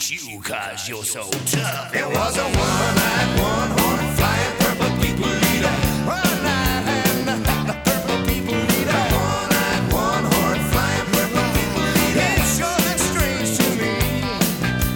beat you 'cause you're so tough. It was a one-night, one